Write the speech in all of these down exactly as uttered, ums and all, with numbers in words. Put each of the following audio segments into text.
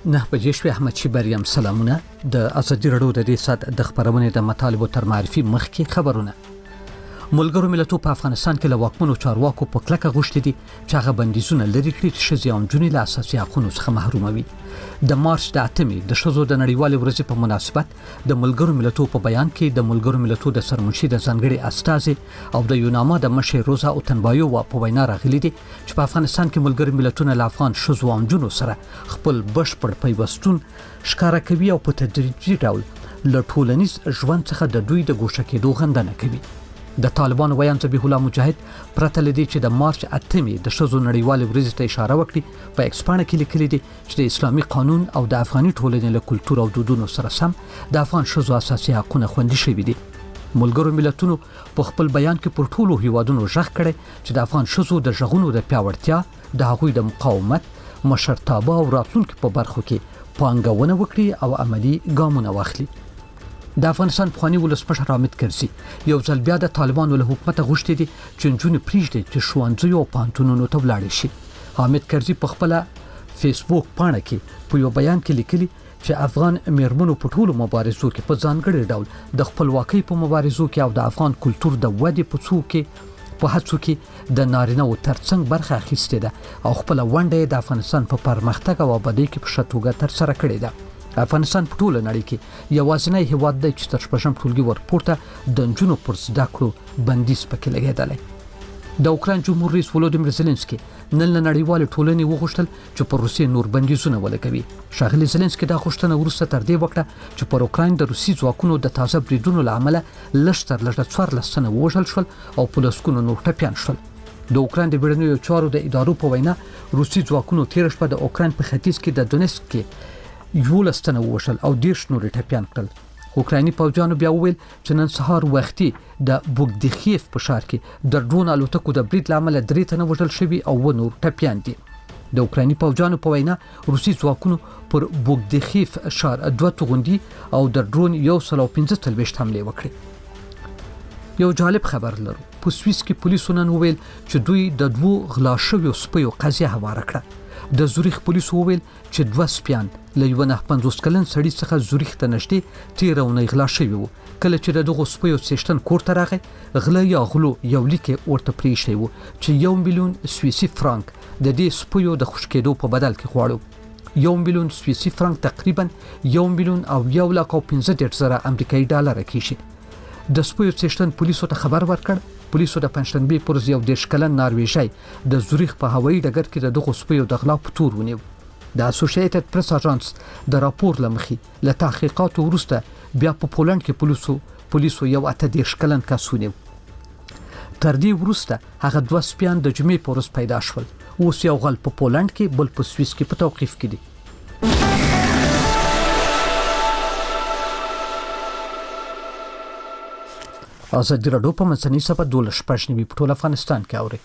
نه بجې شوې احمد شي بریم سلامونه د ازادي رادیو د دې سات د خبرونې د مطالبو تر معرفي مخکې خبرونه. ملګرو ملتونو په افغانستان کې له واکمنو چارواکو په کلکه غوښتي دي چې هغه بندیزونه لري کړي چې ښځې او نجونې له اساسي حقوقو څخه محروموي. د مارچ د اتمې د ښځو د نړیوالې ورځې په مناسبت د ملګرو ملتونو په بیان کې د ملګرو ملتونو د سرمنشي د ځانګړي استازي او د یوناما د مشر روزا اوتنبایو په وینا راغلي دي چې په افغانستان کې ملګرو ملتونو له افغان ښځو او نجونو سره خپل بشپړ پیوستون ښکارا کوي او په تدریجي ډول له ټولنیز ژوند څخه د دوی د ګوښه کېدو غندنه کوي. د طالبانو ویان ذبیح الله مجاهد پرته لدی چې د مارچ اتمې د ښځو نړیوالې ورځې ته اشاره وکړي په ایکسپانه کې لیکلي دي چې د اسلامي قانون او د افغاني ټولنې له کلتور او دودونو سره سم د افغان ښځو اساسي حقوق خوندي شوي دي. ملګرو ملتونو په خپل بیان کې پر ټولو هیوادونو ژغ کړي چې د افغان ښځو د ژغونو د پیاوړتیا د هغوی د مقاومت مشرتابه او راتلونکو په برخو کې پانګونه وکړي او عملی ګامونه واخلي. د افغانستان پخوانی ولسمشر حامد کرزي یو ځل بیا د طالبانو له حکومت غوښتي دي چې نجونې پریږدي چې ښوونځي او پوهنتونونو ته ولاړ شي. حامد کرزي په خپل فیسبوک پاڼه کې په یو بیان کې لیکلي چې افغان میرمنو په ټولو مبارزو کې په ځانګړي ډول د خپلواکۍ په مبارزو کې او د افغان کلتور د ودې په څو کې په هڅو کې د نارینه او ترڅنګ برخه اخیستې ده او خپل ونډه د افغانستان په پرمختګ او آبادی کې په شتوګه تر سره کړې ده. افغانستان په ټوله نړۍ کې یوازینی هیواد دی چې تر شپږم ټولګي ورپورته د نجونو پر زده کړو بندیز پکې لګیدلی. د اوکراین جمهور رئیس ولودیمیر زيلنسکي نن له نړیوال ټولنې وغوښتل چې پر روسیې نور بندیزونه ولګوي. ښاغلي زيلنسکي دا غوښتنه وروسته تر دې وکړه چې پر اوکراین د روسي ځواکونو د تازه بریدونو له امله لږ تر لږه څوارلس تنه ووژل شول او په لسګونو نور ټپیان شول. د اوکراین د بیړنیو چارو د ادارو په وینا روسي ځواکونو تیر شپه د اوکراین په ختیځ کې د دونیسک کې یولس تنه ووژل او دیرش نور ټپیان کړل. اوکرایني پوځیانو بیا وویل چې نن سهار وختي د بوګدخیف په ښار کې د ډرون الوتکو د برید لامل درې تنه وژل شوي او و نور ټپیان دي. د اوکرایني پوځیانو په وینا روسي ځواکونو پر بوګدخیف ښار دوه توغندي او د ډرون یو سل او پنځه څلوېښت حملې وکړې. یو جالب خبر لرو. په سویس کې پولیسو نن وویل چې دوی د دوو غلا شویو سپیو قضیه هواره کړه. د زوریخ پولیسو وویل چې دوه سپیان له یو نه پنځوس کلن سړي څخه زوریخ ته نږدې تیر او نه غلا شوی وو. کله چې دغه سپیو سیشتن کور ته راغی غلا یا غلو یو لیک ورته پرې شوی وو چې یو میلیون سویسي فرانک د دې سپیو د خوش کېدو په بدل کې غواړو. یو میلیون سویسي فرانک تقریبا یو میلیون او یو لک او پنځه دېرش زره امریکایي ډالر کېږي. د سپیو سیشتن پولیسو ته خبر ورکړ. پولیسو د پنځشنبه پر ورځ یو دیرش کلن نارویژی د زوریخ په هوایي ډګر کې د دغه سپیو د غلا په تور ونیو. د اسوسییټډ پریس اژانس د راپور لمخې له تحقیقاتو وروسته بیا په پولند کې پولیسو پولیسو یو اته دیرش کلن کس ونیو. تر دې وروسته هغه دوه سپیان د جمعې په ورځ پیدا شول. اوس یو غل په پولند کې بل په سویس کې په توقیف کې دي. ازادي رادیو په مسنی سبا دوله شپږ نیمه په ټول افغانستان کې اوري.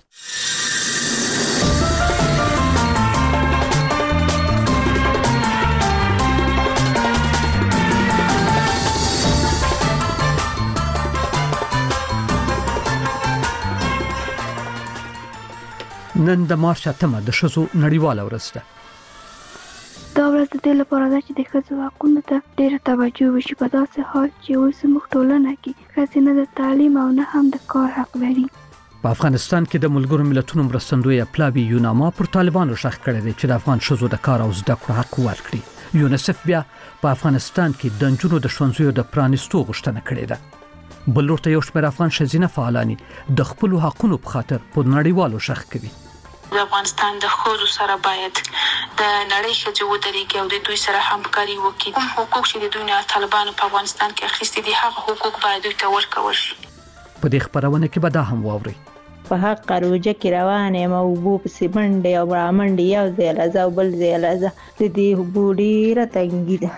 نن د مارچ اتمه د ښځو نړیواله ورځ ده. دا ورځ د دې لپاره ده چې د ښځو حقونو ته ډېره توجه وشي په داسې حال چې اوس زموږ ټولنه کې ښځې نه د تعلیم او نه هم د کار حق لري. په افغانستان کې د ملګرو ملتونو مرستندوی پلاوی یوناما پر طالبانو شخ کړی دی چې د افغان ښځو د کار او زده کړو حق ورکړي. یونیسف بیا په افغانستان کې د نجونو د ښوونځیو د پرانیستو غوښتنه کړې ده. بل ورته یو شمېر افغان ښځینه فعالان د خپلو حقونو په خاطر په نړیوالو شخ کوي. د افغانستان د ښځو سره باید د نړۍ ښځې ودرېږي او د دوی سره همکاري وکړي. کوم حقوق چې د دوی نه طالبانو په افغانستان کې اخیستي دي هغه حقوق باید دوی ته ورکړل شي. په دې خبرونه کې به دا هم واورئ. په حق روجه کې روان یم او اوبو پسې منډې او رامنډې یو ځای لځه او بل ځای لځه د دې اوبو ډېره تنګي ده.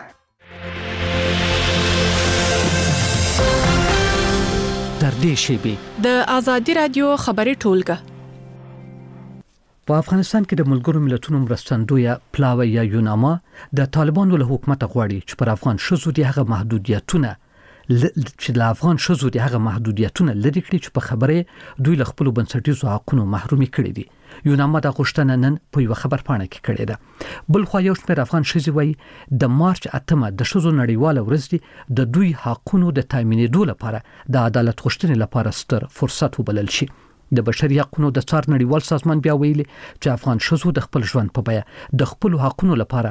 تر دې شیبې د ازادي رادیو خبري ټولګه. په افغانستان کې د ملګرو ملتونو مرستندوی پلاوی یا یوناما د طالبانو له حکومت غواړي چې پر افغان ښځو د هغه محدودیتونه چې د افغان شذو د هغه محدودیتونه لري کړی چې په خبره دوی له خپل بنسټیزو حقوقو محرومي کړي دي. یوناما د غوښتنه نن په یو خبر پاڼه کې کړې ده. بل خو یو شمېر افغان شذې وایي د مارچ اتمه د شذو نړیواله ورځ دی د دوی حقوقو د تامینېدو لپاره د عدالت غوښتنې لپاره ستر فرصت وبلل شي. د بشري حقوقو د څار نړیوال سازمان بیا ویلي چې افغان شذو د خپل ژوند په بیه د خپل حقوقو لپاره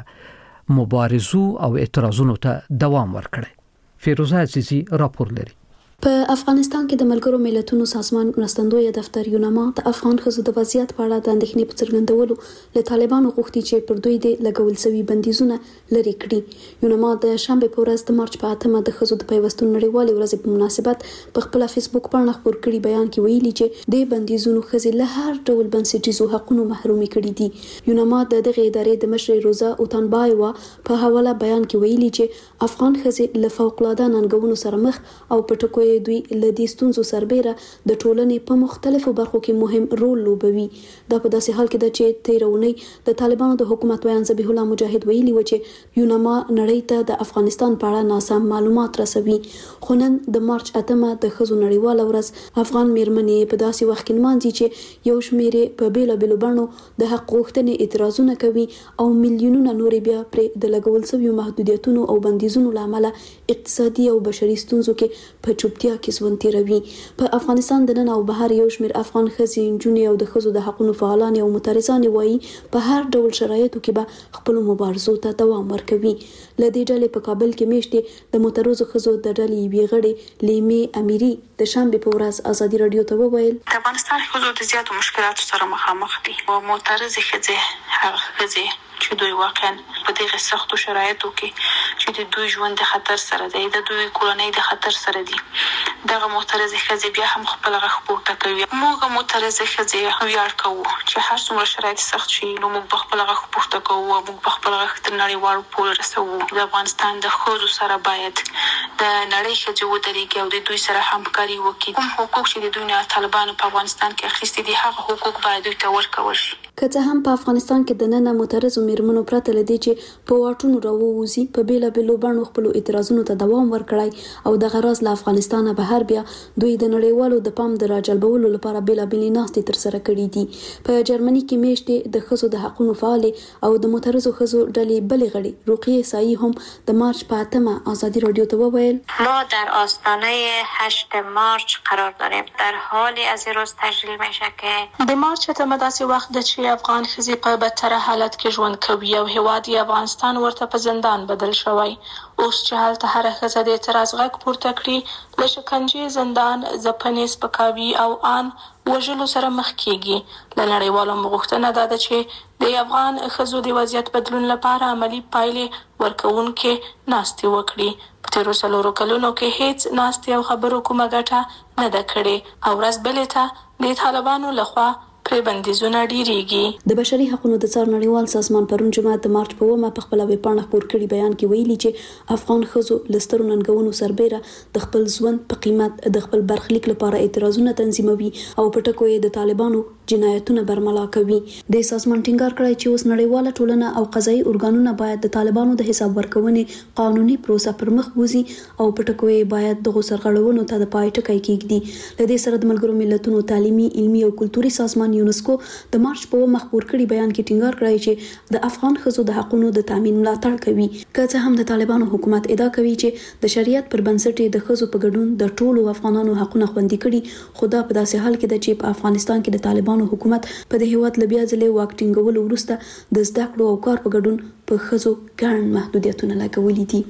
مبارزو او اعتراضونو ته دوام ورکړي. فیروزه عزیزی راپور لري. په افغانستان کې د ملګرو ملتونو سازمان مرستندوی دفتر یوناما د افغان ښځو د وضعیت په اړه د اندېښنې په څرګندولو له طالبانو غوښتي چې پر دوی د لګول شوي بندیزونه لرې کړي. یوناما د شنبې په ورځ د مارچ په اتمه د ښځو د پیوستون نړیوالې ورځې په مناسبت په خپل فیسبوک باندې خبر کړي بیان کې ویلي چې د بندیزونو ښځې له هر ډول بنسټیزو حقوقو محرومي کړي دي. یوناما د دغه ادارې د مشر روزا اوتانبایوا په حواله بیان کې ویلي چې افغان ښځې له فوق العاده ننګونو سره مخ او په ټکو دوی لدی ستونزو سربېره د ټولنې په مختلفو برخو کې مهم رول لوبوي. دا په داسې حال کې ده چې تیرونی د طالبانو د حکومت ویان ذبیح الله مجاهد ویلي و چې یوناما نړۍ ته د افغانستان په اړه ناسم معلومات رسوي. خو نن د مارچ اتمه د ښځو نړیواله ورځ افغان میرمنې په داسې وخت کې نمانځي چې یو شمېر په بیلابېلو بڼو د حق غوښتنې اعتراضونه کوي او میلیونونه نورې بیا پرې د لګول شویو محدودیتونو او بندیزونو له امله اقتصادي او بشري ستونزو کې په چوپتیا کې ژوند تیروي. په افغانستان د نن او بهر یو شمېر افغان ښځې، نجونې او د ښځو د حقوقو فعالان او معترضان وایي په هر ډول شرایطو کې به خپل مبارزو ته دوام ورکوي. له دې ډلې په کابل کې میشتې د معترضو ښځو د ډلې یوې غړې لیمې امیري د شنبې په ورځ ازادي رادیو ته وویل د افغانستان ښځو د زیاتو مشکلاتو سره مخامخ دي او معترضې ښځې هغه ښځې چې دوی واقعا په دغه سختو شرایطو کې چې د دوی ژوند د خطر سره دی، د دوی کورنۍ د خطر سره دي، دغه معترضې ښځې بیا هم خپل غږ پورته کوي. موږ معترضې ښځې ویاړ کوو چې هر څومره شرایط سخت شي نو موږ په خپل غږ پورته کوو او موږ په خپل غږ تر نړیوالو پورې رسوو. د افغانستان د ښځو سره باید د نړۍ ښځې ودرېږي او د دوی سره همکاري وکړي. کوم حقوق چې د دوی نه طالبانو په افغانستان کې اخیستي دي هغه حقوق باید دوی ته ورکول شي. که څه هم په افغانستان کې د نن معترضو میرمنو پرته لدی چې په واټونو راووزي په بیلابېلو بڼو خپل اعتراضونو ته دوام ورکړای او د غراز له افغانستانه بهر بیا دوی د نړیوالو د پام د راجلبولو لپاره بیلابېلې ناستې تر سره کړې دي. په جرمني کې میشتې د ښځو د حقوقو فعالې او د معترضو ښځو ډلې بلې غړي رقیه سایي هم د مارچ په اتمه ازادي رادیو ته وویل ما در آستانه هشت مارچ قرار داریم. در حالی از این روز تجلیل میشه که د مارچ اتمه داسې وخت ده چې افغان ښځې په بدتره حالت کې ژوند کوي او هیواد یې افغانستان ورته په زندان بدل شوی. اوس چې هلته هره ښځه د اعتراض غږ پورته کړي له شکنجې، زندان، ځپنې، سپکاوي او آن وژلو سره مخ کیږي. له نړیوالو غوښتنه دا ده چې د افغان ښځو د وضعیت بدلون لپاره عملی پایلې ورکوونکې ناستې وکړي. په تیرو څلورو کلونو کې هیڅ ناستې او خبرو کومه ګټه نه ده کړې او ورځ بلې ته د طالبانو لخوا پرې بندیزونه ډیریږي. د بشري حقوقو د څار نړیوال سازمان پرون جمعه د مارچ په اومه په خپل ویبپاڼه خبر کړي بیان کې ویلي چې افغان ښځو له سترو ننګونو سربېره د خپل ژوند په قیمت د خپل برخلیک لپاره اعتراضونه تنظیموي او په ټکو یې د طالبانو جنایتونه برملا کوي. د سازمان ټینګار کړی چې اوس نړیواله ټولنه او قضایي ارګانونه باید د طالبانو د حساب ورکونې قانوني پروسه پر مخ بوزي او په ټکو یې باید دغه سرغړونو ته د پای ټکی کېږدي. له دې سره د ملګرو ملتونو تعلیمي، علمي او کلتوري سازمان یونسکو د مارچ په مخبور کړي بیان کې ټینګار کړی چې د افغان ښځو د حقوقو د تامین ملاتړ کوي. که څه هم د طالبانو حکومت ادعا کوي چې د شریعت پر بنسټ د ښځو په ګډون د ټولو افغانانو حقوقونه خوندي کړي، خو دا په داسې حال کې ده چې په افغانستان کې د طالبانو حکومت په د هیواد له بیا ځلې واک ټینګولو وروسته د زده کړو او کار په ګډون په ښځو ګڼ محدودیتونه لګولي دي.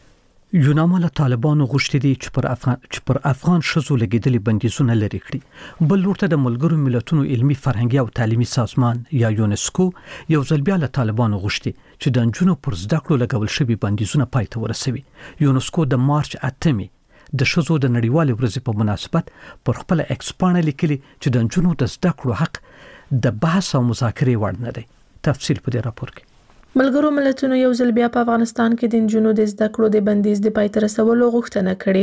یوناما له طالبانو غوښتي دي چې پر افغان چې پر افغان ښځو لګیدلي بندیزونه لري کړي. بل ورته د ملګرو ملتونو علمي، فرهنګي او تعلیمي سازمان یا یونسکو یو ځل بیا له طالبانو غوښتي چې د نجونو پر زده کړو لګول شوي بندیزونه پای ته ورسوي. یونسکو د مارچ اتمه د ښځو د نړیوالې ورځې په مناسبت پر خپل ایکس پاڼه لیکلي چې د نجونو د زده کړو حق د بحث او مذاکرې وړ نه دی. تفصیل په دې راپور کې. ملګرو ملتونو یو ځل بیا په افغانستان کې د نجونو د زده کړو د بندیز د پای ته رسولو غوښتنه کړې.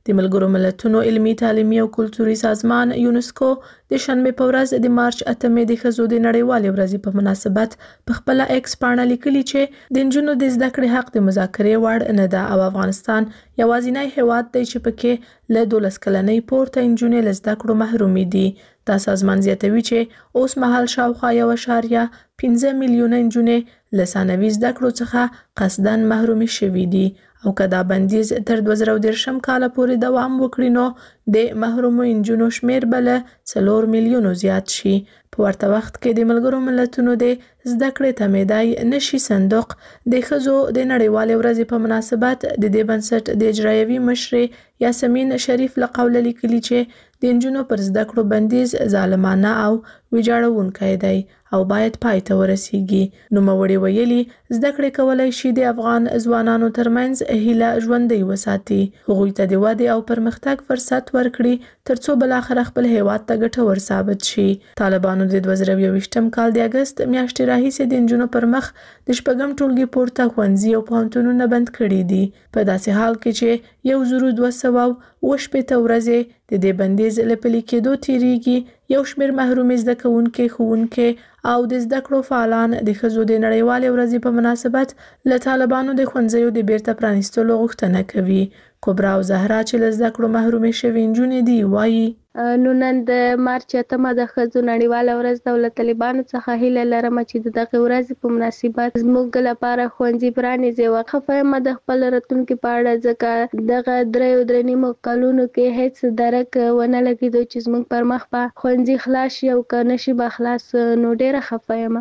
د ملګرو ملتونو علمي تعلیمي او کلتوري سازمان یونسکو د شنبه په ورځ د مارچ اتمې د ښځو د نړیوالې ورځې په مناسبت په خپل ایکس پاڼه لیکلي چې د نجونو د زده کړې حق د مذاکرې وړ نه ده او افغانستان یوازینی هیواد دی چې پکې له دولس کلنۍ پورته نجونې له زده کړو محرومې دي. دا سازمان زیاتوي چې اوس مهال شاوخوا یو اعشاریه پنځه میلیونه نجونې له ثانوي زده کړو څخه قصداً محرومې شوي دي او که دا بندیز تر دوه زره دېرشم کاله پورې دوام وکړي نو د محرومو نجونو شمیر به له څلور میلیونو زیات شي. په ورته وخت کې د ملګرو ملتونو د زده کړې تمېدای نشي صندوق د ښځو د نړیوالې ورځې په مناسبت د دې بنسټ د اجرایوي مشرې یاسمین شریف له قوله لیکلي چې د نجونو پر زده کړو بندیز ظالمانه او ویجاړونکی دی او باید پای ته ورسیږي. نوموړې ویلي زده کړې کولی شي د افغان ځوانانو ترمنځ هیله ژوندۍ وساتي، هغوی ته د ودې او پرمختګ فرصت ورکړي ترڅو بالاخره خپل هیواد ته ګټور ثابت شي. طالبانو د دوه زره یوویشتم کال د اګست میاشتې راهیسې د نجونو پر مخ د شپږم ټولګي پورته ښوونځي او پوهنتونونه بند کړي دي، په داسې حال کې چې یو زرو دوه سوه اوه شپېته ورځې د دې بندیز له پلي کېدو تیریږي. یو شمېر محرومې زده کوونکې ښوونکې او د زده کړو فعالان د ښځو د نړیوالې ورځې په مناسبت له طالبانو د ښوونځیو د بیرته پرانیستلو غوښتنه کوي. کبرا او زهرا چې له زده کړو محرومې شوې نجونې دي وایي نو نن د مارچ اتمه د ښځو نړیواله ورځ ده او له طالبانو څخه هیله لرم چې د دغې ورځې په مناسبت زموږ لپاره ښوونځي پرانیزي. خفه یم د خپل راتلونکي په اړه ځکه دغه دریو درې نیمو کلونو کې هیڅ درک ونه لګېدو چې زموږ پر مخ به ښوونځي خلاص شي او که نشي به خلاص نو ډېره خفه یم.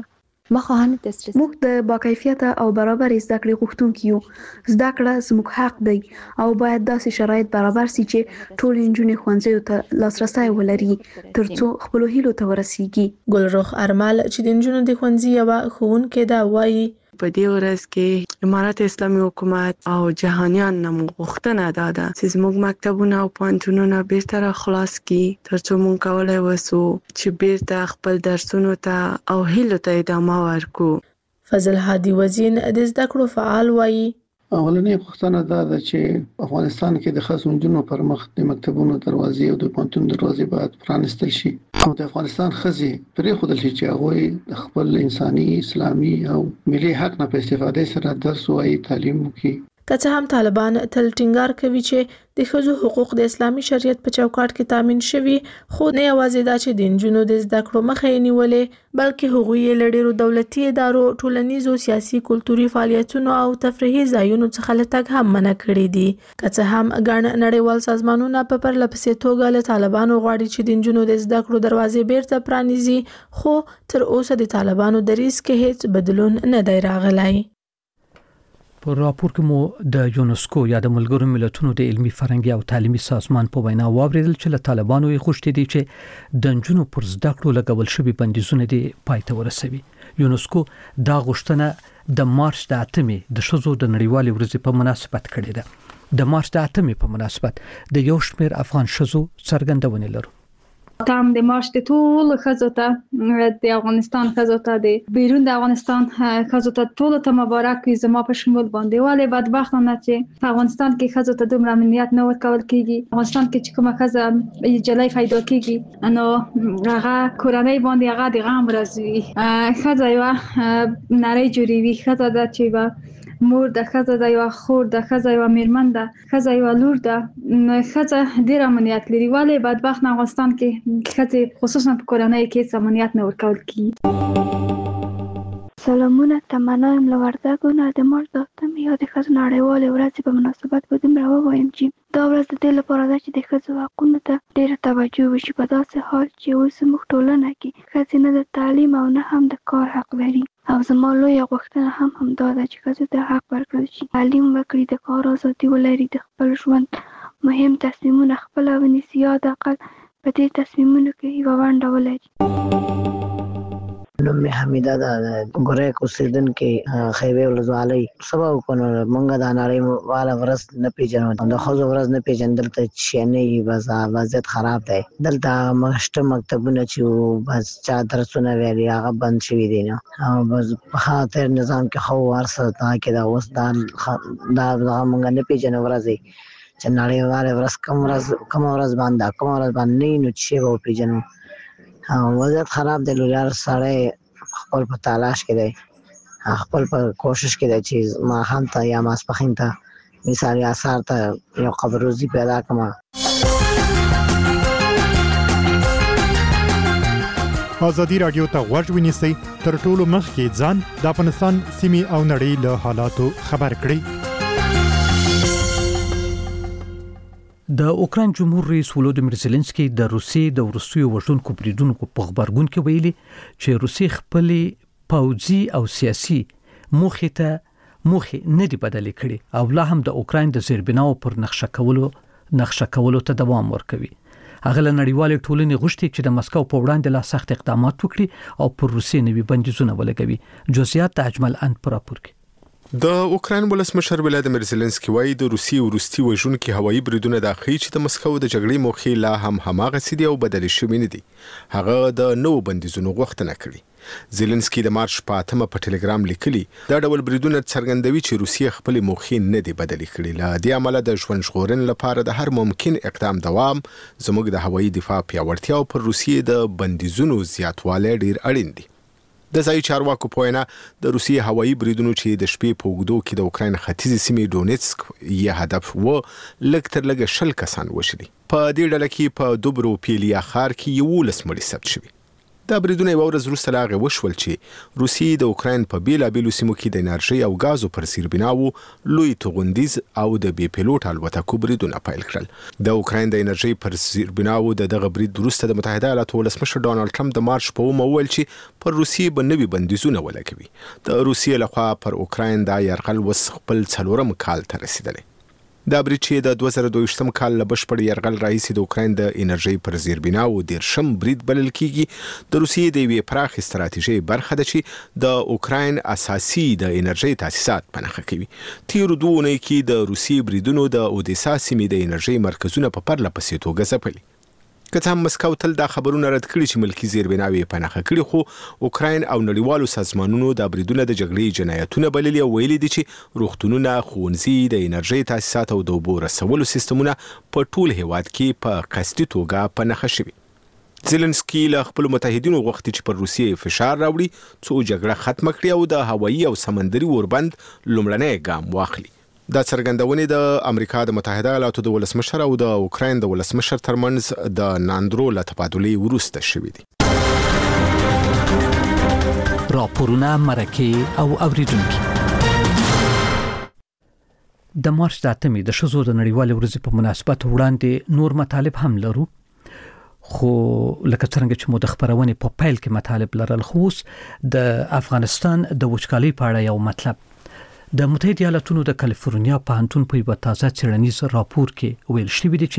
موږ د باکیفیته او برابرې زده کړې غوښتونکي یو. زده کړه زموږ حق دی او باید داسې شرایط برابر سي چې ټول نجونې ښوونځیو ته لاسرسی ولري ترڅو خپلو هیلو ته ورسیږي. ګلرخ ارمل چې د نجونو د ښوونځي یوه ښوونکې ده وایي په دې ورځ کې امارت اسلامي حکومت او جهانیان نه غوښتنه ده چې زموږ مکتبونه او پوهنتونونه بیرته را خلاص کړي ترڅو موږ کولی وسو چې بیرته خپل درسونو ته او هیلو ته ادامه ورکړو. فضل هادي وزین د زده کړو فعال وایي اولنۍ پوښتنه دا ده چې افغانستان کې د ښځو نجونو پر مخ د مکتبونو دروازې او د پوهنتون دروازې باید پرانیستل شي او د افغانستان ښځې پرېښودل شي چې هغوی د خپل انساني، اسلامي او ملي حق نه په استفادې سره درس ووایي، تعلیم وکړي. که څه هم طالبان تل ټینګار کوي چې د ښځو حقوق د اسلامي شریعت په چوکاټ کې تامین شوي، خو نه یوازې دا چې د نجونو د زده کړو مخه یې نیولې بلکې هغوی یې له ډېرو دولتي ادارو، ټولنیزو، سیاسي، کلتوري فعالیتونو او تفریحي ځایونو څخه له تګ هم منع کړي دي. که څه هم ګڼ نړیوال سازمانونه په پرله پسې توګه له طالبانو غواړي چې د نجونو د زده کړو دروازې بیرته پرانیزي، خو تر اوسه د طالبانو دریځ کې هیڅ بدلون نه دی راغلی. په راپور کې مو د یونسکو یا د ملګرو ملتونو د علمي فرهنګي او تعلیمي سازمان په وینا واوریدل چې له طالبانو یې غوښتي دي چې د نجونو پر زده کړو لګول شوي بندیزونه دي پای ته ورسوي. یونسکو دا غوښتنه د مارچ د اتمې د ښځو د نړیوالې ورځې په مناسبت کړې ده. د مارچ د اتمې په مناسبت د یو شمېر افغان ښځو څرګندونې لرو. تام د مارچ د ټول ښځو ته د افغانستان ښځو ته د بیرون د افغانستان ښځو ته ټول ته مبارک وي زما په شمول باندې. ولې بدبختانه چې په افغانستان کې ښځو ته دومره امنیت نه ورکول کیږي. افغانستان کې چې کومه ښځه جلۍ پیدا کیږي نو هغه کورنۍ باندې هغه د غم ورځ وي. ښځه یوه نړۍ جوړوي. ښځه ده چې به مور ده، ښځه ده یوه خور ده، ښځه یوه میرمن ده، ښځه یوه لور ده. ښځه ډېر امنیت لري. ولې بدبخت افغانستان کې ښځې خصوصا په کورنۍ کې هیڅ امنیت نه ورکول کیږي. سلامونه، تمنا یم له وردګو نه. د مارچ د اتمې یا د ښځو نړیوالې ورځې په مناسبت به دومره ووایم چې دا ورځ د دې لپاره ده چې د ښځو حقونو ته ډېره توجه وشي په داسې حال چې اوس زموږ ټولنه کې ښځې نه د تعلیم او نه هم د کار حق لري. او زما لویه غوښتنه هم همدا ده چې ښځو ته حق ورکړل شي، تعلیم وکړي، د کار ازادي ولري، د خپل ژوند مهم تصمیمونه خپله ونیسي یا د اقل په دې تصمیمونو کې یوه ونډه ولري. نوم مې حمیده ده، د ګوریک اوسېدونکې خیبې ولسوالۍ. سبا وکړو موږ دا نړیواله ورځ نه پېژنو، د ښځو ورځ نه پېژنو. دلته چې نه وي بس وضعیت خراب دی. دلته مشته مکتبونه چې وو بس چا درسونه ویلي هغه بند شوي دي نو بس په خاطر نظام کې خو هر څه دا کې دا اوس دا دغه موږ نه پېژنو ورځې چې نړیواله ورځ کوم ورځ کوم ورځ باندې کوم ورځ باندې نو چې به پیژنو. وضعیت خراب دی، لویار سړی خپل په تلاش کې دی، خپل په کوشش کې دی چې ما هم ته یا ماسپخین ته مثال آثار ته یو قبروزی پیدا کما. ازادي رادیو ته غوږ ونیسئ، تر ټولو مخکې ځان د افغانستان سیمې او نړۍ له حالاتو خبر کړئ. د اوکراین جمهور رئیس ولودیمیر زيلنسکي د روسیې د وروستیو وژونکو بریدونکو په خبرګون کې ویلي چې روسیې خپل پوځي او سیاسي موخې ته موخې نه دی بدلې کړې او لا هم د اوکراین د زیربناو پر نقشه کولو نقشه کولو ته دوام ورکوي. هغه له نړیوالې ټولنې غوښتي چې د مسکو په وړاندې لا سخت اقدامات وکړي او پر روسیې نوي بندیزونه ولګوي. جزئیات د اجمل ان پر راپور کې. د اوکراین ولسمشر ولادیمیر زيلنسکي وايي د روسي ورستي وژونکي هوایي بریدونه د اخی چې د مسکو د جګړې موخې لا هم هماغه سدي او بدل شوی نه دي. هغه د نو بندیزونو غوښتنه کړې. زيلنسکي د مارچ په اتمه په ټلګرام لیکلي دا ډول بریدونه څرګندوي چې روسیه خپل موخې نه دي بدل کړي. لا د عمله د ژوند ژغورن لپاره د هر ممکن اقدام دوام زموږ د هوایي دفاع پیاوړتیا او پر روسیه د بندیزونو زیاتوالی ډیر اړین دي. د ځای چارواکو په وینا د روسیې هوایي بریدونو چې د شپې په اوږدو کې د اوکراین ختیځې سیمې ډونیټسک یې هدف و لږ تر لږه شل کسان وشلي. په دې ډله کې په دوبرو پیلیا ښار کې یولس مړي ثبت شوي. دا بریدونه یو ورځ وروسته له هغې وشول چې روسیې د اوکراین په بیلابیلو سیمو کې د انرژۍ او غازو پر زیربناو لوی توغندیز او د بې پیلوټ الوتکو بریدونه پیل کړل. د اوکراین د انرژۍ پر زیربناو د دغه برید وروسته د متحده ایالاتو ولسمشر ډانلډ ټرمپ د مارچ په اومه وویل چې پر روسیې به نوي بندیزونه ولګوي. د روسیې لخوا پر اوکراین دا یرغل اوس خپل څلورم کال ته رسیدلی. دا برید چې د دوه زره دوه کال له بشپړ یرغل راهیسې د اوکراین د انرژۍ پر زیربناو دیرشم برید بلل کیږي. د روسیې د یوې پراخې ستراتیژۍ برخه ده چې د اوکراین اساسي د انرژۍ تاسیسات په نښه کوي. تیرو دوه اونیو کې د روسیې بریدونو د اودیسا سیمې د انرژۍ مرکزونه په پرله پسې توګه ځپلي. که څه هم مسکو تل دا خبرونه رد کړي چې ملکی زیربناوي په نښه کړي، خو اوکراین او نړیوالو سازمانونو د بریدونه د جګړې جنایتونه بللي او ویلي دي چې روغتونونه، ښوونځي، د انرژۍ تاسیسات او د اوبو رسولو سیستمونه په ټول هیواد کې په قصدي توګه په نښه شوي. زيلنسکي له خپل متحدینو غوښتي چې پر روسیې فشار راوړي څو جګړه ختمه کړي او د هوایي او سمندري اوربند لومړنی ګام واخلي. دا څرګندونې د امریکا د متحده ایالاتو د ولسمشر او د اوکراین د ولسمشر ترمنځ د ناندرو له تبادلې وروسته شوې دي. راپورونه مرکه او اوریدونکي. د مارچ د اتمې د ښځو د نړیوالې ورځې په مناسبت وړاندې نور مطالب هم لرو، خو لکه څنګه چې مو د خبرونې په پیل کې مطالب لرل، خو د افغانستان د وچکالۍ په اړه یو مطلب. د متحده ایالاتونو د کالیفورنیا پوهنتون په یو تازه څېړنیز راپور کې ویل شوی دی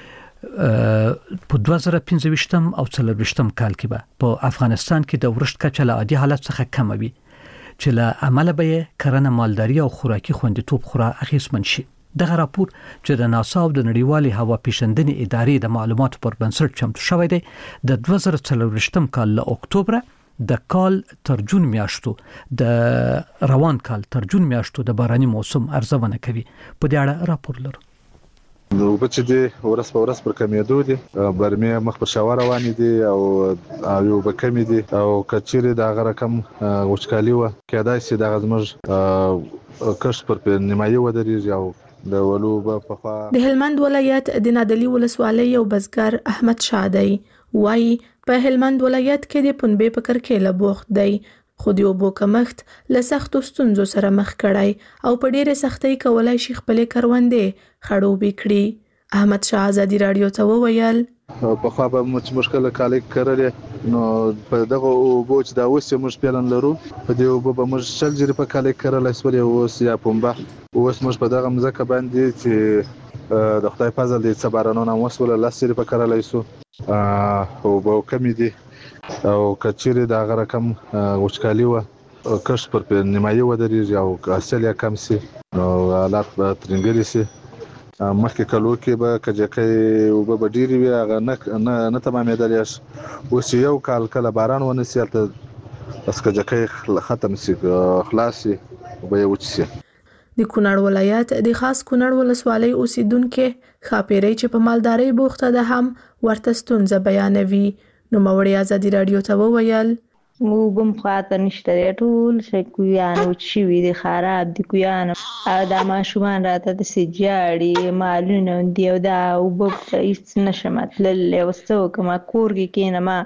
چې په دوه زره پنځه او څلور کال کې به په افغانستان کې د ورشت کچه له عادي حالت څخه کم وي چې له عمله به کرنه، مالداري او خوراکي خوندیتوب خورا اغیزمن شي. دغه راپور چې د ناسا او د نړیوالې هوا پیژندنې ادارې د معلوماتو پر بنسټ چمتو شوی دی، د دوه زره څلور کال له اکتوبر د کال تر جون میاشتو د روان کال تر جون میاشتو د باراني موسم ارزونه کوي. په دې اړه راپور لرو. نو بچ دي ورس په ورس پر کمیدو دي، برمه مخ پر شاور روان دي او یو به کمی دي او کچيري د هغه رقم وچکالي و کېدای سي د غزمر کښ پر نیمایي ودرېږي او د ولو په خوا. د هلمند ولایت د نادلی ولسوالۍ یو بزګر احمد شادی وایي په هلمند ولایت کې د پنبې په کرکیله بوخت دی، خو د اوبو کمښت له سختو ستونزو سره مخ کړی او په ډېرې سختۍ کولای شي خپلې کروندې خړوبې کړي. احمد شاه ازادي راډیو ته وویل په خوا به موږ مشکل کاله کړل، نو په دغه اوبو چې دا اوس موږ پیلن لرو په دې اوبو به موږ شل جری په کاله کړل اسولې اوس یا پنبه اوس موږ په دغه مزکه باندې چې د خدای فضل دې صبرانونه وسول لاس جری په کړلای سو او به کمی دي او کچيري د هغه رقم وچکالي و کښ پر نیمایي ودرېږي او اصل یا کم سي نو حالات به ترنګري سي. مخکې کلو کې به کجکې او به ډيري وي هغه نه نه تمامېدل یاش اوس یو کال کله باران ونه سي ته بس کجکې ختم سي خلاص سي به وچ سي. د کونړ ولایت د خاص کونړ ولسوالۍ اوسیدونکو خاپيري چې په مالدارۍ بوخته ده هم ورته ستونزه بیانوي. نو موري ازادي رادیو ته وویل وبم خاطر نشته ټول شکویان او چې وی دي خراب دي کویان او دا ماشومان راته د سجاړي مالونه دی او دا وب هیڅ نشمت لله وسو کما کورګي کینما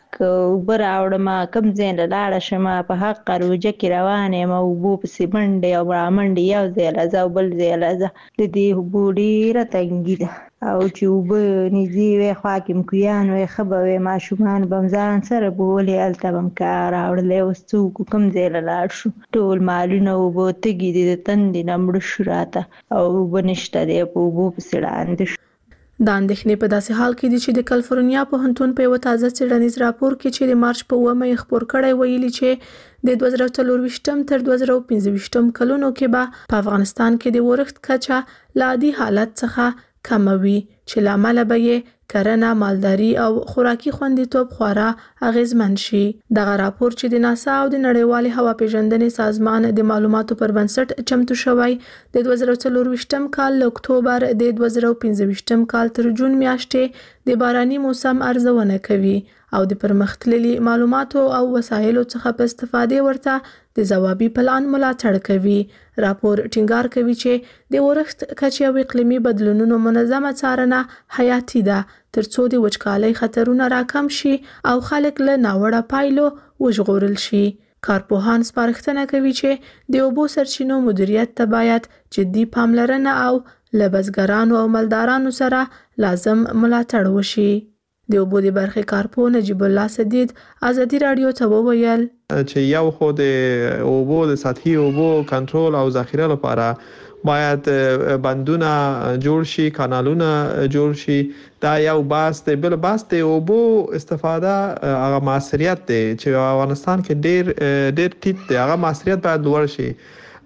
کو براوړ ما کم زین لاړه شمه په حق روجه کې روانه ما وبو په سیمنډ او برامنډ یو ځای لازم بل ځای لازم د دې بوډي راتنګی ده او چې وب نږدې وي حاکم کویان وي خبره ماشومان بمزان سره بولې التبم کار اورلې وسو کوم ځای لاړ شو ټول مالونه وبو تګی دي تند نمړ شراته او بنشته دی په وبو په سړاند د اندېښنې په داسې حال کې دي چې د کالیفورنیا پوهنتون په یو تازه څېړنیز راپور کې چې د مارچ په اوومه یې خپور کړی ویلي چې د دوه زره څلورویشتم تر دوه زره پنځویشتم کلونو کې به په افغانستان کې د ورښت کچه له عادي حالت څخه کمه وي چې له امله به یې کرنه مالداري او خوراکي خوندیتوب خورا اغیزمن شي. دغه راپور چې د ناسا او د نړیوالې هوا پیژندنې سازمان د معلوماتو پر بنسټ چمتو شوی د دوه زره څلورویشتم کال له اکتوبر د دوه زره پنځویشتم کال تر جون میاشتې د باراني موسم ارزونه کوي او د پرمختللي معلوماتو او وسایلو څخه په استفادې ورته د ځوابي پلان ملاتړ کوي. راپور ټینګار کوي چې د ورښت کچې او اقلیمي بدلونونو منظمه څارنه حیاتي ده ترڅو د وچکالۍ خطرونه راکم شي او خلک له ناوړه پایلو وژغورل شي. کارپوهان سپارښتنه کوي چې د اوبو سرچینو مدیریت ته باید جدي پاملرنه او له بزګرانو او مالدارانو سره لازم ملاتړ وشي. د اوبو د برخې کارپو نجیب الله سدید ازادي رادیو ته وویل چې یو خو د اوبو د سطحي اوبو کنټرول او ذخیره لپاره باید بندونه جوړ شي کانالونه جوړ شي دا یو باس دی بل باس دی اوبو استفاده هغه مؤثریت دی چې افغانستان کې ډیر ډیر ټیټ دی هغه مؤثریت باید لوړ شي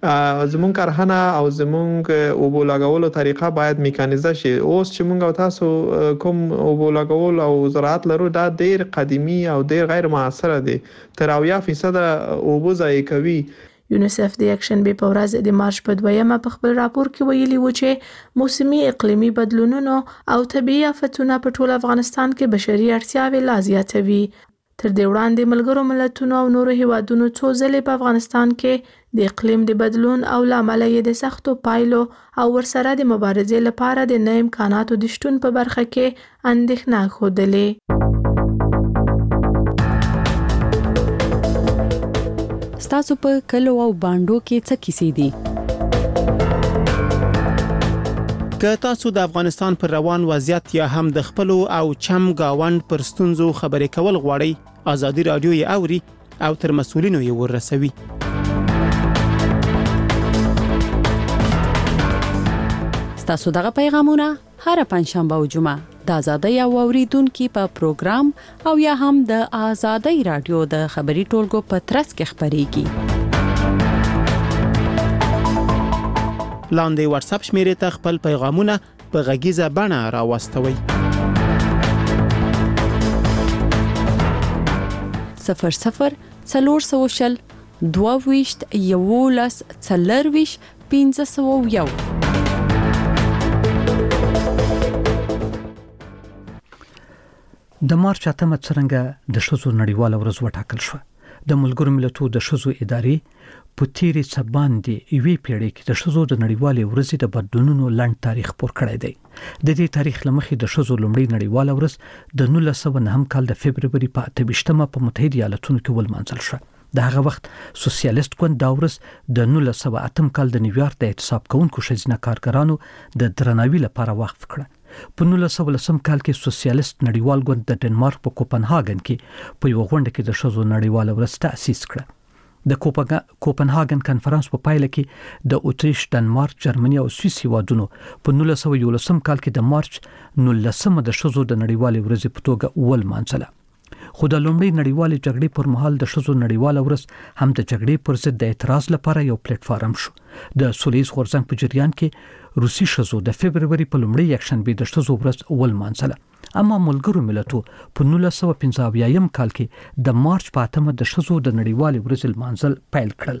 زمون کارخانه او زمونږ اوبو لګولو طریقه باید میکانیزه شي. اوس چې مونږ او تاسو کوم اوبو لګول او زراعت لرو دا ډیر قدیمی او ډیر غیر موثر دي تر اویا فیصد اوبو ضایع کوي. یونیسف د اکشن بي په ورځ د مارچ په دویمه په خپل راپور کې ویلي و چې موسمي اقلیمي بدلونونو او طبيعي آفتونه په ټول افغانستان کې بشري اړتیاوې لا زیاتوي. تر دې وړاندې ملګرو ملتونو او نورو هیوادونو څو ځلې په افغانستان کې د اقلیم د بدلون او لامل یې د سختو پایلو او ورسره د مبارزې لپاره د نوو امکاناتو د شتون په برخه کې اندېښنه ښودلې. ستاسو په کلو او باندو کې څه کیسې دي؟ که تاسو د افغانستان پر روان وضعیت یا هم د خپل او چم گاوند پر ستونزو خبرې کول غواړئ ازادي رادیو یې اوري او تر مسولینو یې ورسوي. تاسو دغه پیغامونه هر پنځشنبه او جمعه د ازادي او اوریدونکو په پروګرام او یا هم د ازادي رادیو د خبري ټولګو په ترڅ کې خبريږي. لاندې واتس اپ شمیرې ته خپل پیغامونه په غږیزه بڼه راوستوئ. صفر صفر څلور سوه شل دوه ویشت یولس څلرویشت پنځه سوه یو. د مارچ اتمه څرنګه د ښځو نړیواله ورځ وټاکل شوه. د ملګرو ملتونو د ښځو ادارې په تیرې څه باندې یوې پیړۍ کې د ښځو د نړیوالې ورځې د بدلونونو لنډ تاریخ پور کړی دی. د دې تاریخ لمخې د ښځو لومړی نړیواله ورځ د نولس سوه نهم کال د فبرवरी په اته ویشتمه په متحده ایالاتونو کې ولمانځل شوه. د هغه وخت سوسیالیست ګوند دا ورځ د نولس سوه اتم کال د نیویارک د اعتصاب کوونکو ښځینه کارګرانو د درناوي لپاره وقف کړه. په نولس سوه لسم کال کې سوسیالیست نړیوال ګوند د ډنمارک په کوپنهاګن کې په یو غونډه کې د ښځو نړیواله ورځ تأسیس کړه. د کوپنهاګن کنفرانس په پایله کې د اتریش، ډنمارک، جرمني او سویس هیوادونو په نولس سوه یولسم کال کې د مارچ نولسمه د ښځو د نړیوالې ورځې په توګه ولمانځله. خو د لومړۍ نړیوالې جګړې پر مهال د ښځو نړیواله ورځ هم د جګړې پر ضد د اعتراض لپاره یو پلیټ فارم شو. د سولیز غورځنګ په جریان کې روسي ښځو د فبرवरी په لومړۍ یکشنبه د ښځو ورځ ولمانځله. اما ملګرو ملتونو په نولس سوه پنځه اویایم کال کې د مارچ په اتمه د ښځو د نړیوالې ورځې لمانځل پیل کړل.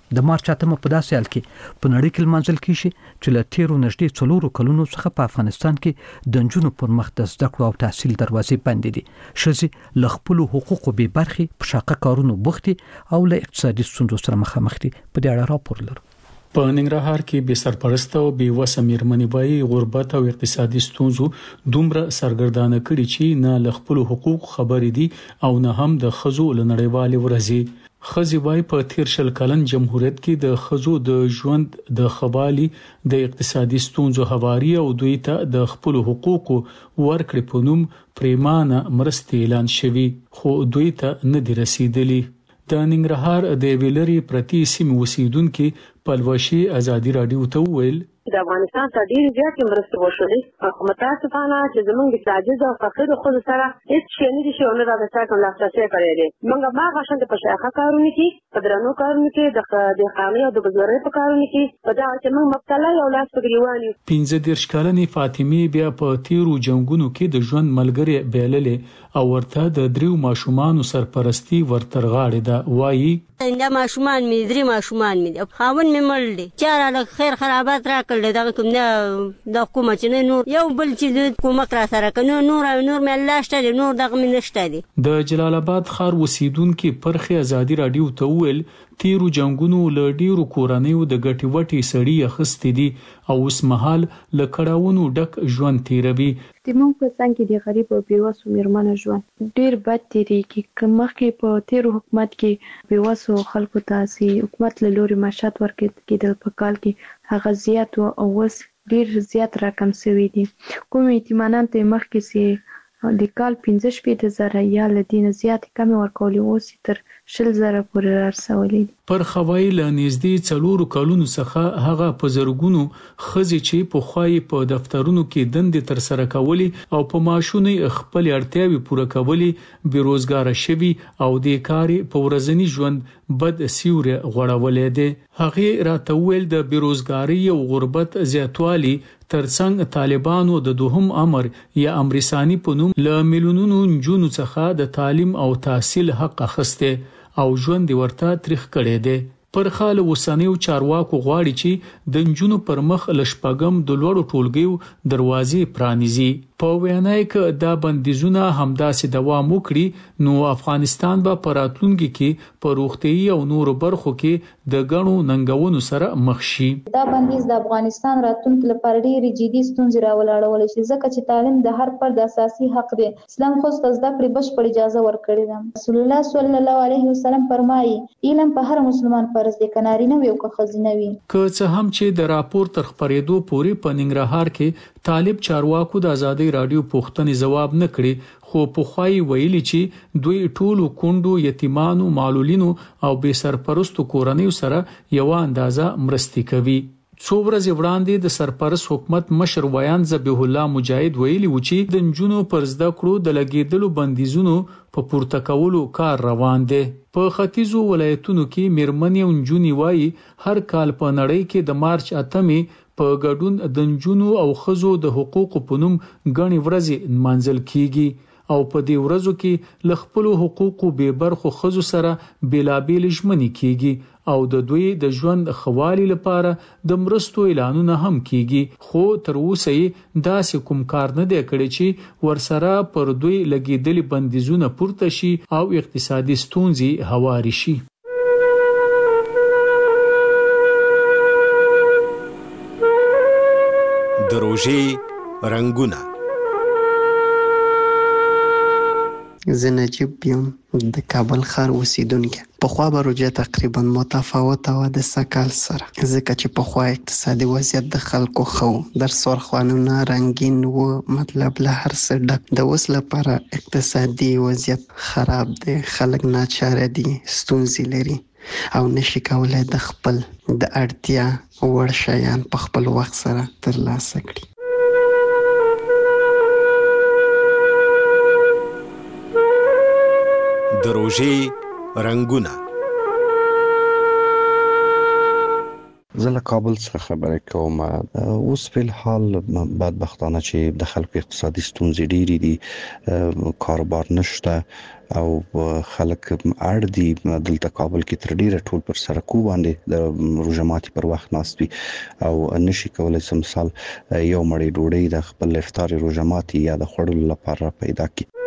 د مارچ اتمه په داسې حال کې په نړۍ کې لمانځل کیږي چې له تیرو نږدې څلورو کلونو څخه په افغانستان کې د نجونو پر مخ د زده کړو او تحصیل دروازې بندې دي. ښځې له خپلو حقوقو بې برخې په شاقه کارونو بوخت دي او له اقتصادي ستونزو سره مخامخ دي. په دې اړه راپور لرو. په ننګرهار کې بې سرپرسته او بې وسه میرمنې وایي غربت او اقتصادي ستونزو دومره سرګردانه کړي چې نه له خپل حقوق خبرې دي او نه هم د ښځو له نړیوالې ورځې. ښځې وایي په تیر شل کلن جمهوریت کې د ښځو د ژوند د خوالي د اقتصادي ستونزو هواري او دوی ته د خپل حقوقو ورکړې په نوم پریمانه مرستې اعلان شوي خو دوی ته نه دي رسیدلي. د ننګرهار د ویلري پرتی سیمې اوسیدونکو پلوشي ازادي رادیو ته وویل د افغانستان ته ډېر زیات مرستې وشولې خو متاسفانه چې زمونږ د عاجز او فقیر خلکو سره هیڅ شی نه دي شوی نه دا څه کوم لاسرسی کړی دی. موږ ما غوښتل په شاخه کارونه کې په درنو کارونه کې د د خامي او د بزګرۍ په کارونه کې په دا چې موږ مبتلا یو لاس په ګریوان یو. پنځه دېرش کلنې فاطمه بیا په تیرو جنگونو کې د ژوند ملګری بیللې او ورته د دریو ماشومان سرپرستی ورترغاړې ده. وایي دا ماشومان می درې ماشومان می خاون می مړ دي چاره له خیر خرابات را کړل دا کوم نه د حکومت نه نور یو بل چې حکومت را سره کنه نور نور می الله شته نور دغه می نشته دي. د جلال آباد ښار اوسیدونکو پرخه ازادي رادیو ته ویل تیرو جنگونو له ډیرو کورنیو د ګټي وټي سړی اخستې دي او اوس مهال له کړهونو ډک ژوند تیروي. د مونږ په څنګ کې د غریب او بیوسو میرمنو ژوند ډیر بد تیریږي. که مخکې په تیرو حکومت کې بیوسو خلکو ته سي حکومت له لوري معاشات ورکړل په کال کې هغه زیات او اوس ډیر زیات رقم شوی دي. کوم ایتمانان ته مخکې سي د کال پنځه شپېته زره یا له دین زیات کم ورکولې اوس تر شل زره پورې رسولې. پر خوای له نږدې څلورو کلونو څخه هغه په زرګونو ښځې چې په خوای په دفترونو کې دندې تر سره کولې او په ماشونې خپل اړتیاوې پوره کولې بیروزګار شوي او د کاري په ورځنی ژوند بد سیوره غوړولې ده. هغه راته ویل د بیروزګاری او غربت زیاتوالی ترڅنګ طالبانو د دوهم امر یا امرسانی په نوم له میلیونونو نجونو څخه د تعلیم او تحصیل حق اخسته او ژوند ورته تاریخ کړي دي. پر خاله وسنیو چارواکو غواړي چې د نجونو پر مخ لشپګم د لوړو ټولګیو دروازې پرانیزي. په وینای کې دا بندیزونه همداسې دوام وکړي نو افغانستان به په راتلونکي کې په روغتيي او نورو برخو کې د غنو ننګونو سره مخ شي. دا بندیز د افغانستان راتلونکي لپاره ډېری جدي ستونزې راولاړول شي ځکه چې تعلیم د هر فرد اساسي حق دی. اسلام خو د زده کړې بشپړ اجازه ورکړې ده. رسول الله صلی الله علیه وسلم فرمایي علم په هر مسلمان فرض دی کناري نه وي او که خزینه وي. که څه هم چې د راپور تر خبرېدو پورې په ننګرهار کې طالب چارواکو د ازادي رادیو پوښتنې جواب نه کړي خو په خوای ویلي چې دوی ټولو کندو یتیمانو معلولینو او بې سرپرستو کورنیو سره یو اندازه مرستې کوي. څو ورځې وړاندې د سرپرست حکومت مشر ویان ذبیح الله مجاهد ویلي و چې د نجونو پر زده کړو د لګیدلو بندیزونو په پورته کولو کار روان دی. په ختیځو ولایتونو کې میرمنې او نجونې وایي هر کال په نړۍ کې د مارچ اتمې په ګډون د نجونو او ښځو د حقوقو په نوم غني ورځې نمانځل کیږي او په دې ورځو کې ل خپل حقوقو به برخو ښځو سره بیلابیل ژمنې کیږي او د دوی د ژوند خوالي لپاره د مرستو اعلانونه هم کیږي خو تر اوسه داسې کوم کار نه دی کړی چې ورسره پر دوی لګیدلي بندیزونه پورته شي او اقتصادي ستونزې هواري شي. د روژې رنگونه. زه نجیب یم د کابل ښار اوسیدونکی. پخوا به روژه تقریبا متفاوته وه د سږ سره ځکه چې پخوا اقتصادي وضعیت د خلکو ښه و درسورخوانونه رنګین و مطلب له هر څه ډک. د اوس لپاره اقتصادي وضعیت خراب دی خلک ناچاره دي ستونزې لري او نشي کولای د خپل د اړتیا وړ شیان په خپل وخت سره ترلاسه کړي. د روژې رنگونه. زه له کابل څخه خبرې کوم. اوس په حال بدبختانه چې د خلکو اقتصادي ستونزې ډېرې دي، کاروبار نشته او خلک اړ دي دلته کابل کې تر ډیره ټول پر سرکو باندې د روژه ماتي پر وخت ناست وي او نشي کولای سم مثال یو مړی ډوډۍ د خپل افطار روژه ماتي یا د خوړلو لپاره پیدا کړي.